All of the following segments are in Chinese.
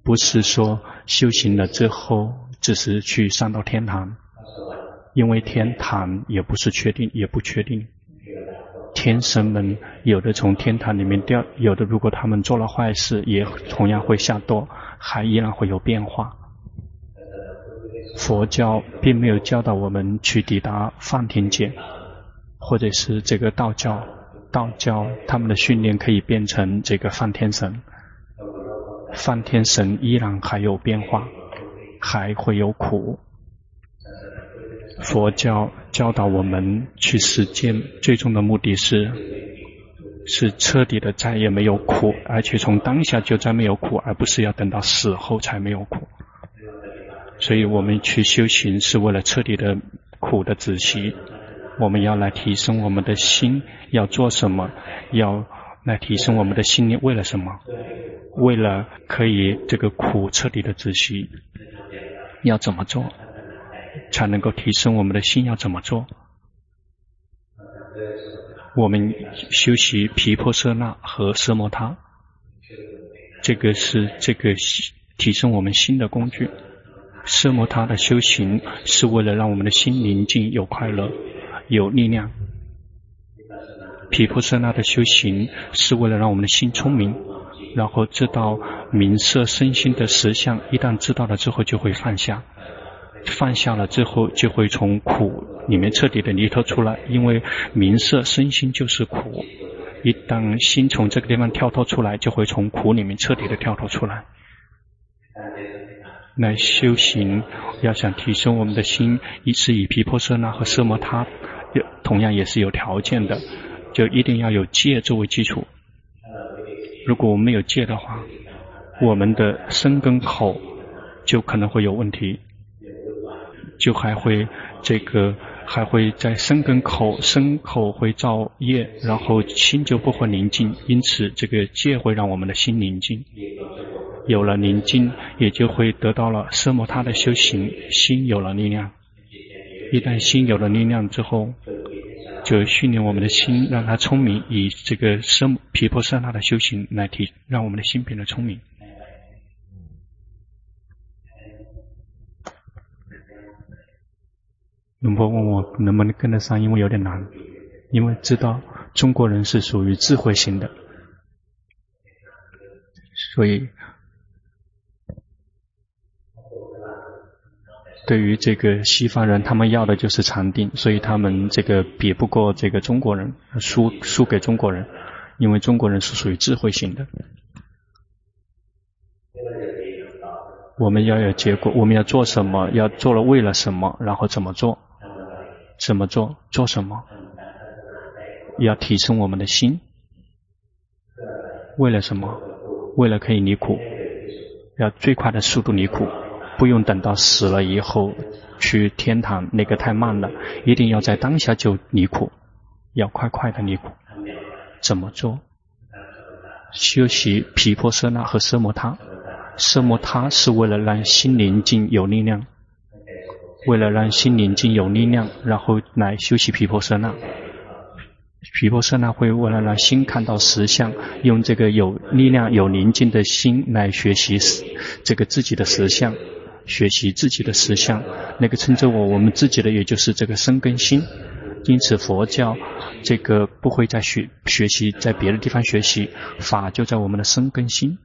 不是说修行了之后只是去上到天堂，因为天堂也不是确定，也不确定。天神们有的从天堂里面掉，有的如果他们做了坏事，也同样会下堕，还依然会有变化。佛教并没有教导我们去抵达梵天界，或者是这个道教他们的训练可以变成这个梵天神。梵天神依然还有变化，还会有苦。佛教教导我们去实践，最终的目的是彻底的再也没有苦，而且从当下就再没有苦，而不是要等到死后才没有苦。所以我们去修行是为了彻底的苦的止息，我们要来提升我们的心，要做什么？要来提升我们的心念，为了什么？为了可以这个苦彻底的止息。要怎么做才能够提升我们的心？要怎么做？我们修习毗婆舍那和奢摩他，这个是提升我们心的工具。奢摩他的修行是为了让我们的心宁静、有快乐、有力量。毗婆舍那的修行是为了让我们的心聪明，然后知道名色身心的实相，一旦知道了之后就会放下，放下了之后就会从苦里面彻底的离脱出来，因为名色身心就是苦，一旦心从这个地方跳脱出来，就会从苦里面彻底的跳脱出来。来修行要想提升我们的心，是以毗婆舍那和奢摩他同样也是有条件的，就一定要有戒作为基础。如果我们没有戒的话，我们的身跟口就可能会有问题，就还会在身跟口，身口会造业，然后心就不会宁静，因此这个戒会让我们的心宁静。有了宁静，也就会得到了奢摩他的修行，心有了力量。一旦心有了力量之后，就训练我们的心，让它聪明，以这个毗婆舍那的修行来让我们的心变得聪明。龙婆问我能不能跟得上，因为有点难，因为知道中国人是属于智慧型的，所以对于这个西方人，他们要的就是禅定，所以他们这个比不过这个中国人，输给中国人，因为中国人是属于智慧型的。我们要有结果，我们要做什么，要做了为了什么，然后怎么做，做什么，要提升我们的心。为了什么？为了可以离苦，要最快的速度离苦，不用等到死了以后去天堂，那个太慢了，一定要在当下就离苦，要快快的离苦。怎么做？修习毗婆舍那和奢摩他。奢摩他是为了让心宁静有力量，为了让心宁静有力量，然后来修习毗婆舍那。毗婆舍那会为了让心看到实相，用这个有力量有宁静的心来学习这个自己的实相，学习自己的实相，那个称之为我们自己的，也就是这个身跟心。因此佛教这个不会在学习在别的地方学习，法就在我们的身跟心。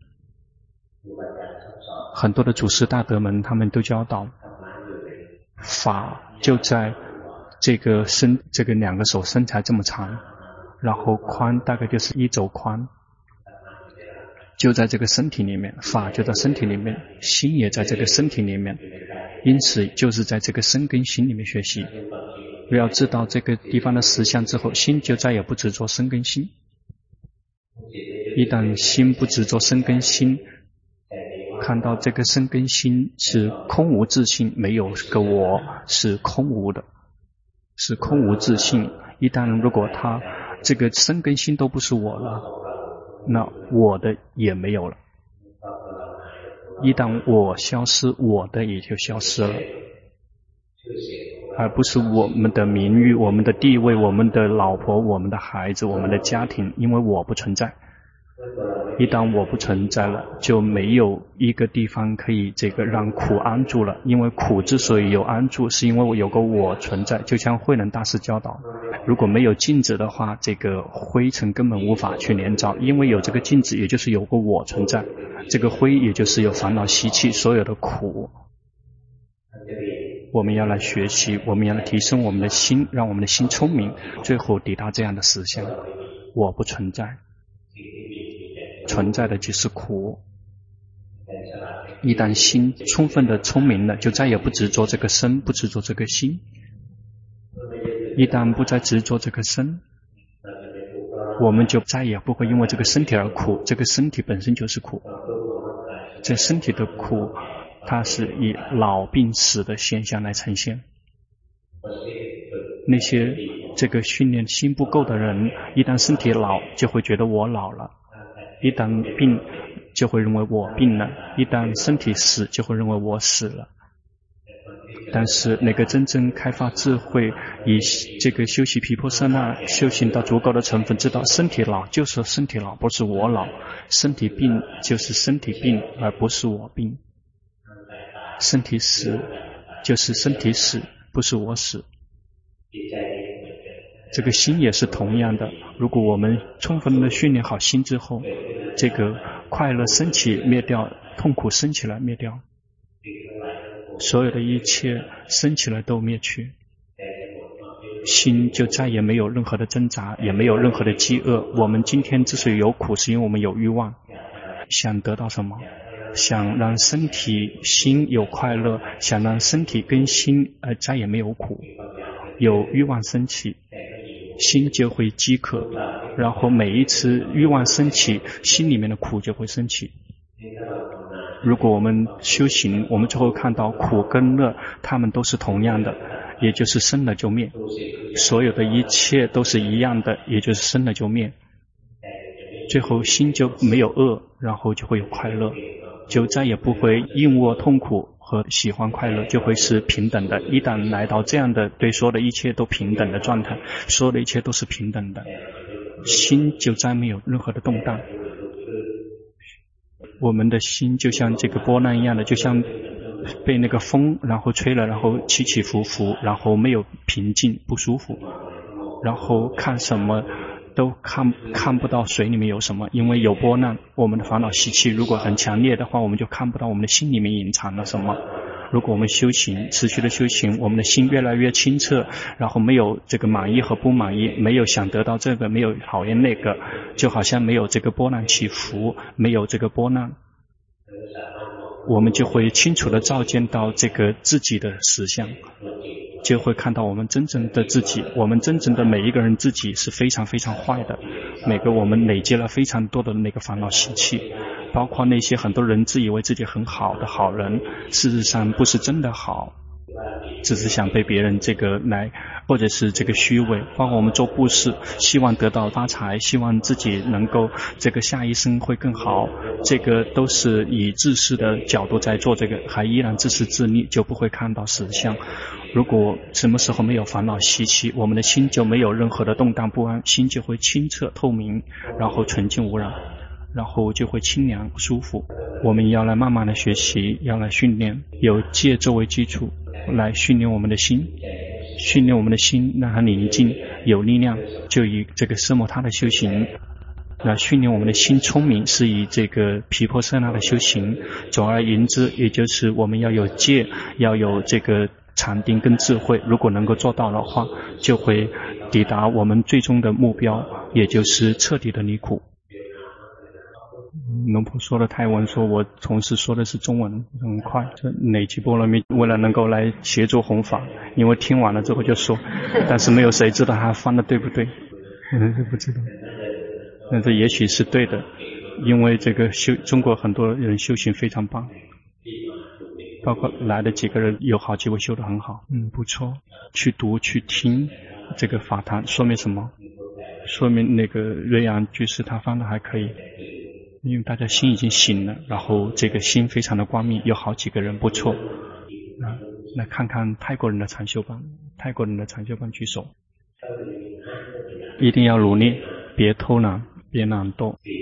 很多的祖师大德们他们都教导，法就在这个两个手身材这么长，然后宽大概就是1肘宽，就在这个身体里面，法就在身体里面，心也在这个身体里面，因此就是在这个身跟心里面学习。要知道这个地方的实相之后，心就再也不执着身跟心。一旦心不执着身跟心，看到这个身跟心是空无自性，没有个我，是空无的，是空无自性。一旦如果他这个身跟心都不是我了，那我的也没有了。一旦我消失，我的也就消失了，而不是我们的名誉、我们的地位、我们的老婆、我们的孩子、我们的家庭，因为我不存在。 一旦我不存在了，就没有一个地方可以这个让苦安住了。因为苦之所以有安住，是因为我有个我存在。就像慧能大师教导，如果没有镜子的话，这个灰尘根本无法去连着。因为有这个镜子，也就是有个我存在，这个灰也就是有烦恼习气，所有的苦。我们要来学习，我们要来提升我们的心，让我们的心聪明，最后抵达这样的实相：我不存在，存在的就是苦。一旦心充分的聪明了，就再也不执着这个身，不执着这个心。一旦不再执着这个身，我们就再也不会因为这个身体而苦。这个身体本身就是苦，这身体的苦它是以老病死的现象来呈现。那些这个训练心不够的人，一旦身体老就会觉得我老了，一旦病就会认为我病了，一旦身体死就会认为我死了。但是那个真正开发智慧，以这个修习毗婆舍那修行到足够的成分，知道身体老就是身体老，不是我老；身体病就是身体病，而不是我病；身体死就是身体死，不是我死。这个心也是同样的，如果我们充分的训练好心之后，这个快乐升起灭掉，痛苦升起来灭掉，所有的一切升起来都灭去，心就再也没有任何的挣扎，也没有任何的饥饿。我们今天之所以有苦，是因为我们有欲望，想得到什么？想让身体心有快乐，想让身体跟心再也没有苦。有欲望升起，心就会饥渴，然后每一次欲望升起，心里面的苦就会升起。如果我们修行，我们最后看到苦跟乐它们都是同样的，也就是生了就灭，所有的一切都是一样的，也就是生了就灭，最后心就没有恶，然后就会有快乐，就再也不会硬卧痛苦和喜欢快乐，就会是平等的。一旦来到这样的对所有的一切都平等的状态，所有的一切都是平等的，心就再没有任何的动荡。我们的心就像这个波浪一样的，就像被那个风然后吹了，然后起起伏伏，然后没有平静，不舒服，然后看什么都看不到水里面有什么，因为有波浪。我们的烦恼习气如果很强烈的话，我们就看不到我们的心里面隐藏了什么。如果我们修行，持续的修行，我们的心越来越清澈，然后没有这个满意和不满意，没有想得到这个，没有讨厌那个，就好像没有这个波浪起伏，没有这个波浪，我们就会清楚的照见到这个自己的实相，就会看到我们真正的自己。我们真正的每一个人自己是非常非常坏的，每个我们累积了非常多的那个烦恼习气，包括那些很多人自以为自己很好的好人，事实上不是真的好，只是想被别人这个来，或者是这个虚伪。包括我们做布施，希望得到发财，希望自己能够这个下一生会更好，这个都是以自私的角度在做这个，还依然自私自利，就不会看到实相。如果什么时候没有烦恼习气，我们的心就没有任何的动荡不安，心就会清澈透明，然后纯净无染，然后就会清凉舒服。我们要来慢慢的学习，要来训练，有戒作为基础来训练我们的心，训练我们的心让它宁静有力量，就以这个奢摩他的修行来训练我们的心聪明，是以这个毗婆舍那的修行。总而言之，也就是我们要有戒，要有这个禅定跟智慧，如果能够做到的话，就会抵达我们最终的目标，也就是彻底的离苦。龙婆说的泰文，说我同时说的是中文，很快。这累积波罗蜜，为了能够来协助弘法，因为听完了之后就说，但是没有谁知道他翻的对不对，不知道。但是也许是对的，因为这个中国很多人修行非常棒，包括来的几个人有好几位修得很好，不错。去读去听这个法坛，说明什么？说明那个瑞阳居士他翻的还可以。因为大家心已经醒了，然后这个心非常的光明，有好几个人不错。来看看泰国人的禅修班，泰国人的禅修班举手。一定要努力，别偷懒，别懒惰，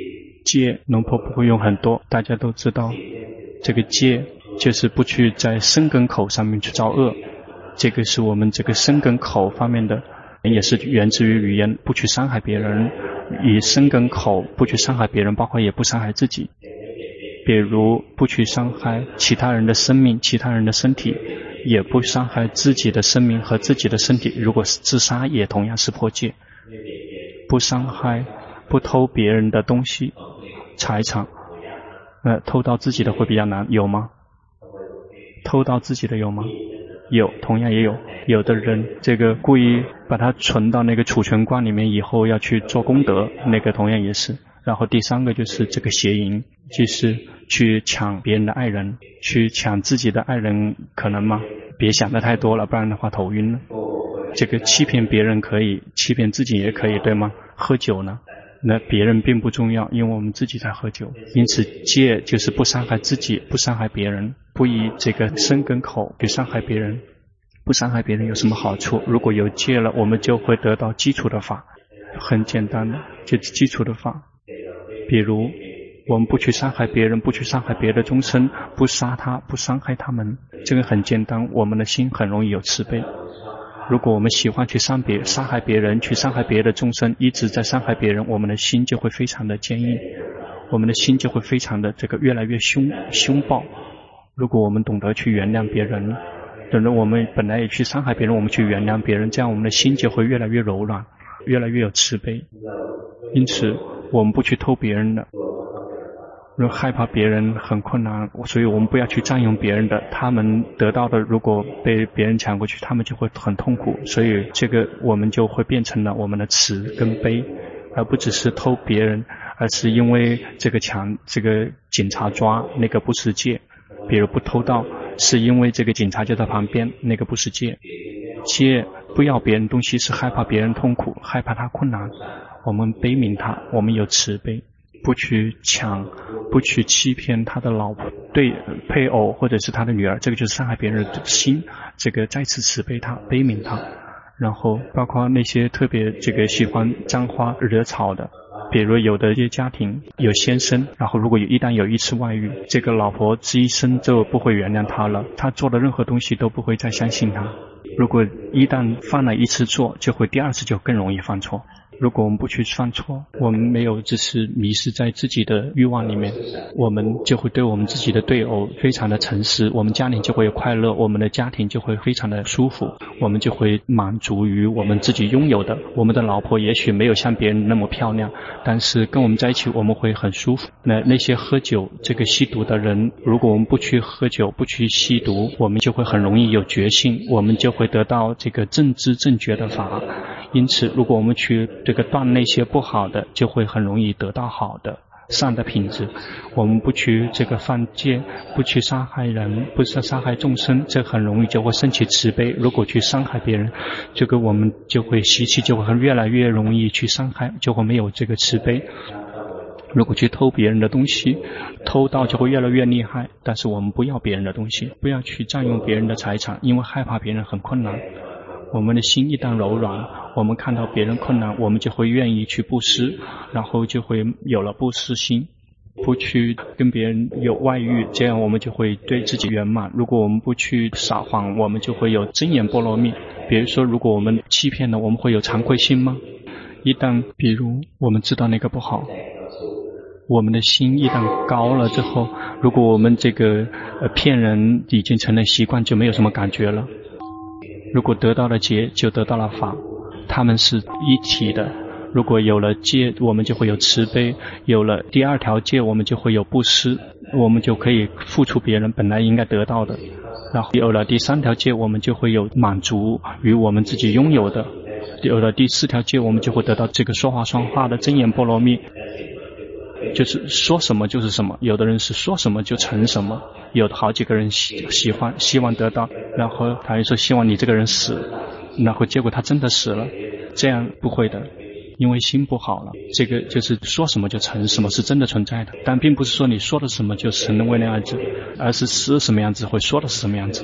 戒，龙婆不会用很多，大家都知道，这个戒就是不去在身跟口上面去造恶，这个是我们这个身跟口方面的，也是源自于语言，不去伤害别人，以身跟口不去伤害别人，包括也不伤害自己。比如不去伤害其他人的生命、其他人的身体，也不伤害自己的生命和自己的身体。如果是自杀，也同样是破戒。不伤害，不偷别人的东西、财产。偷到自己的会比较难，有吗？偷到自己的有吗？有，同样也有。有的人这个故意把它存到那个储存罐里面，以后要去做功德，那个同样也是。然后第三个就是这个邪淫，就是去抢别人的爱人，去抢自己的爱人，可能吗？别想得太多了，不然的话头晕了。这个欺骗别人可以，欺骗自己也可以，对吗？喝酒呢？那别人并不重要，因为我们自己在喝酒。因此戒就是不伤害自己，不伤害别人，不以这个身跟口去伤害别人。不伤害别人有什么好处？如果有戒了，我们就会得到基础的法，很简单的，就是基础的法。比如我们不去伤害别人，不去伤害别的众生，不杀他，不伤害他们，这个很简单，我们的心很容易有慈悲。如果我们喜欢去杀害别人，去伤害别的众生，一直在伤害别人，我们的心就会非常的坚硬，我们的心就会非常的这个越来越凶暴。如果我们懂得去原谅别人，等着我们本来也去伤害别人，我们去原谅别人，这样我们的心就会越来越柔软，越来越有慈悲。因此我们不去偷别人的，如果害怕别人很困难，所以我们不要去占用别人的，他们得到的如果被别人抢过去，他们就会很痛苦。所以这个我们就会变成了我们的慈跟悲，而不只是偷别人，而是因为这个警察抓，那个不是戒。比如不偷盗，是因为这个警察就在旁边，那个不是戒。戒不要别人东西是害怕别人痛苦，害怕他困难，我们悲悯他，我们有慈悲，不去抢，不去欺骗他的老婆、对配偶或者是他的女儿，这个就是伤害别人的心，这个再次慈悲他，悲悯他。然后包括那些特别这个喜欢沾花惹草的，比如有的一些家庭有先生，然后如果一旦有一次外遇，这个老婆这一生就不会原谅他了，他做的任何东西都不会再相信他。如果一旦犯了一次错，就会第二次就更容易犯错。如果我们不去犯错，我们没有只是迷失在自己的欲望里面，我们就会对我们自己的对偶非常的诚实，我们家庭就会有快乐，我们的家庭就会非常的舒服，我们就会满足于我们自己拥有的。我们的老婆也许没有像别人那么漂亮，但是跟我们在一起我们会很舒服。那些喝酒这个吸毒的人，如果我们不去喝酒，不去吸毒，我们就会很容易有觉性，我们就会得到这个正知正觉的法。因此如果我们去这个断那些不好的，就会很容易得到好的善的品质。我们不去这个犯戒，不去杀害人，不是杀害众生，这很容易就会升起慈悲。如果去伤害别人，这个我们就会习气就会越来越容易去伤害，就会没有这个慈悲。如果去偷别人的东西，偷盗就会越来越厉害，但是我们不要别人的东西，不要去占用别人的财产，因为害怕别人很困难。我们的心一旦柔软，我们看到别人困难，我们就会愿意去布施，然后就会有了布施心，不去跟别人有外遇，这样我们就会对自己圆满。如果我们不去撒谎，我们就会有真言波罗蜜。比如说如果我们欺骗了，我们会有惭愧心吗？一旦比如我们知道那个不好，我们的心一旦高了之后，如果我们这个骗人已经成了习惯，就没有什么感觉了。如果得到了戒，就得到了法，他们是一体的。如果有了戒，我们就会有慈悲，有了第二条戒，我们就会有布施，我们就可以付出别人本来应该得到的。然后有了第三条戒，我们就会有满足于我们自己拥有的。有了第四条戒，我们就会得到这个说话算话的真言波罗蜜，就是说什么就是什么。有的人是说什么就成什么，有好几个人希望得到，然后他就说希望你这个人死，然后结果他真的死了，这样不会的，因为心不好了。这个就是说什么就成什么，是真的存在的，但并不是说你说的什么就成为那样子，而是什么样子会说的是什么样子。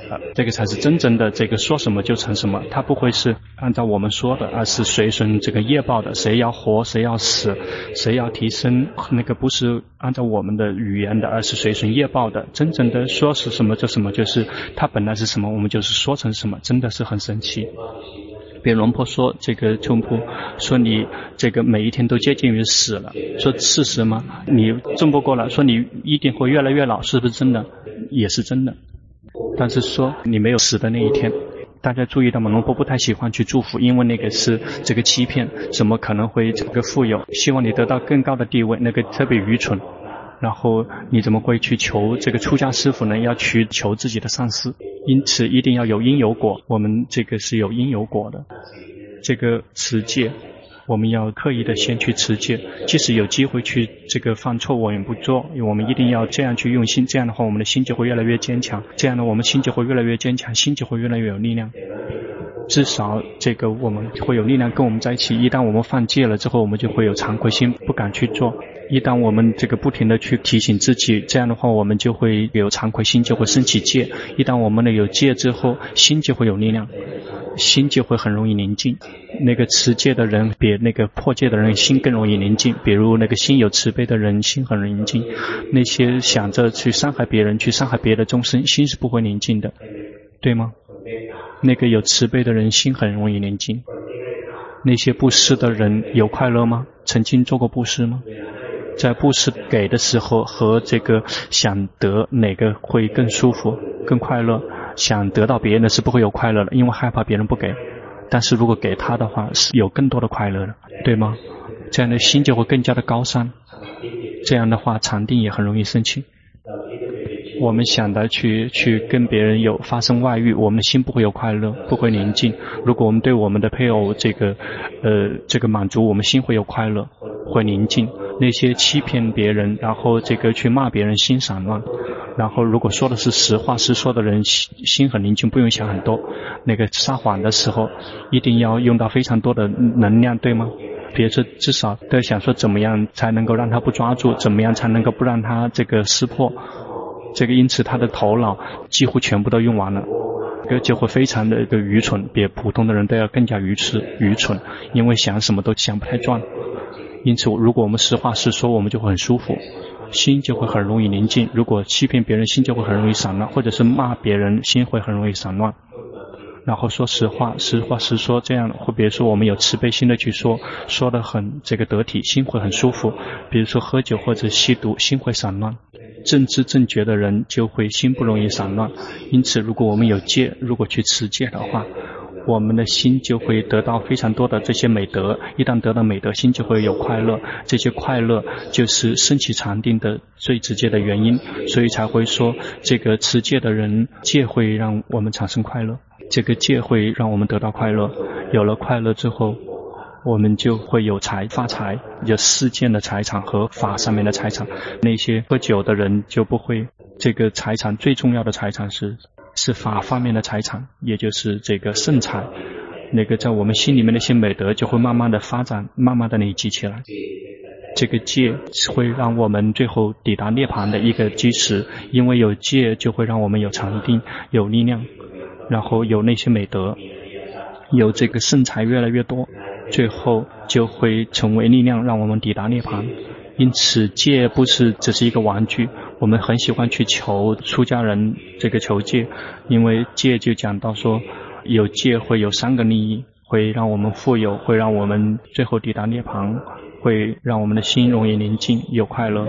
这个才是真正的这个说什么就成什么，它不会是按照我们说的，而是随顺这个业报的，谁要活谁要死，谁要提升，那个不是按照我们的语言的，而是随顺业报的。真正的说是什么就什么，就是它本来是什么，我们就是说成什么，真的是很神奇。比如龙婆说，这个冲扑说你这个每一天都接近于死了，说事实吗？你争不过了，说你一定会越来越老，是不是真的？也是真的。但是说你没有死的那一天，大家注意到吗？龙婆不太喜欢去祝福，因为那个是这个欺骗，怎么可能会这个富有？希望你得到更高的地位，那个特别愚蠢。然后你怎么会去求这个出家师父呢？要去求自己的上司，因此一定要有因有果。我们这个是有因有果的。这个持戒，我们要刻意的先去持戒，即使有机会去这个犯错，我们不做，我们一定要这样去用心。这样的话，我们的心就会越来越坚强。这样呢，我们心就会越来越坚强，心就会越来越有力量。至少这个我们会有力量跟我们在一起。一旦我们犯戒了之后，我们就会有惭愧心，不敢去做。一旦我们这个不停的去提醒自己，这样的话我们就会有惭愧心，就会升起戒。一旦我们的有戒之后，心就会有力量，心就会很容易宁静。那个持戒的人比那个破戒的人心更容易宁静。比如那个心有慈悲的人心很宁静，那些想着去伤害别人，去伤害别的众生，心是不会宁静的，对吗？那个有慈悲的人心很容易宁静。那些布施的人有快乐吗？曾经做过布施吗？在布施给的时候和这个想得哪个会更舒服更快乐？想得到别人的是不会有快乐的，因为害怕别人不给。但是如果给他的话，是有更多的快乐的，对吗？这样的心就会更加的高尚。这样的话禅定也很容易升起。我们想的去跟别人有发生外遇，我们的心不会有快乐，不会宁静。如果我们对我们的配偶这个满足，我们心会有快乐，会宁静。那些欺骗别人，然后这个去骂别人，心散乱。然后如果说的是实话实说的人，心很宁静，不用想很多。那个撒谎的时候一定要用到非常多的能量，对吗？比如说至少都想说怎么样才能够让他不抓住，怎么样才能够不让他这个识破。这个因此他的头脑几乎全部都用完了，这个就会非常的一个愚蠢，比普通的人都要更加愚蠢，因为想什么都想不太转。因此如果我们实话实说，我们就会很舒服，心就会很容易宁静。如果欺骗别人，心就会很容易散乱，或者是骂别人，心会很容易散乱。然后说实话实说，这样或比如说我们有慈悲心的去说得很这个得体，心会很舒服。比如说喝酒或者吸毒，心会散乱。正知正觉的人就会心不容易散乱。因此如果我们有戒，如果去持戒的话，我们的心就会得到非常多的这些美德。一旦得到美德，心就会有快乐，这些快乐就是升起禅定的最直接的原因。所以才会说这个持戒的人，戒会让我们产生快乐，这个戒会让我们得到快乐。有了快乐之后，我们就会有发财，有世间的财产和法上面的财产。那些喝酒的人就不会，这个财产最重要的财产是法方面的财产，也就是这个圣财。那个在我们心里面那些美德就会慢慢的发展，慢慢的累积起来。这个戒会让我们最后抵达涅槃的一个基石，因为有戒就会让我们有禅定，有力量，然后有那些美德，有这个圣财越来越多，最后就会成为力量，让我们抵达涅槃。因此戒不是只是一个玩具，我们很喜欢去求出家人这个求戒，因为戒就讲到说有戒会有3个利益，会让我们富有，会让我们最后抵达涅槃，会让我们的心容易宁静，有快乐。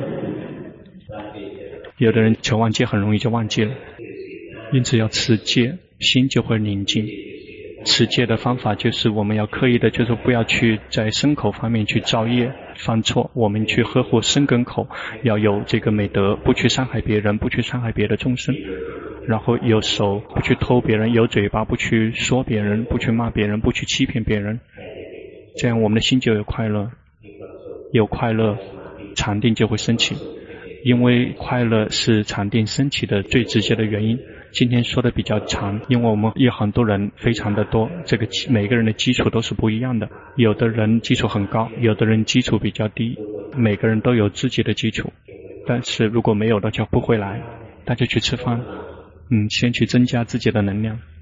有的人求完戒很容易就忘记了，因此要持戒，心就会宁静。持戒的方法就是我们要刻意的，就是不要去在身口方面去造业犯错，我们去呵护身跟口，要有这个美德，不去伤害别人，不去伤害别的众生。然后有手不去偷别人，有嘴巴不去说别人，不去骂别人，不去欺骗别人。这样我们的心就有快乐，有快乐禅定就会升起，因为快乐是禅定升起的最直接的原因。今天说的比较长，因为我们有很多人非常的多，这个每个人的基础都是不一样的，有的人基础很高，有的人基础比较低，每个人都有自己的基础，但是如果没有的就不会来。大家去吃饭， 先去增加自己的能量。